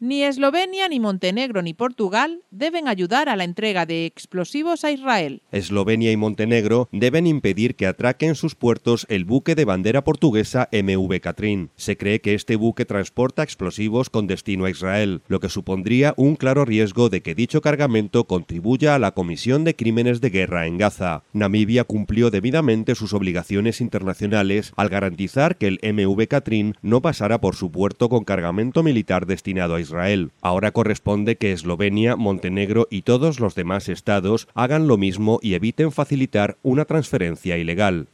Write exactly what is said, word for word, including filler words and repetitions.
Ni Eslovenia, ni Montenegro, ni Portugal deben ayudar a la entrega de explosivos a Israel. Eslovenia y Montenegro deben impedir que atraque en sus puertos el buque de bandera portuguesa M V Catrín. Se cree que este buque transporta explosivos con destino a Israel, lo que supondría un claro riesgo de que dicho cargamento contribuya a la comisión de crímenes de guerra en Gaza. Namibia cumplió debidamente sus obligaciones internacionales al garantizar que el M V Catrín no pasara por su puerto con cargamento militar destinado a Israel. Ahora corresponde que Eslovenia, Montenegro y todos los demás estados hagan lo mismo y eviten facilitar una transferencia ilegal.